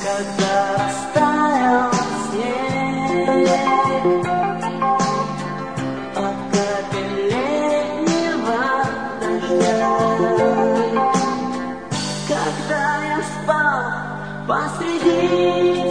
когда растаял снег от капель летнего дождя. Когда я спал посреди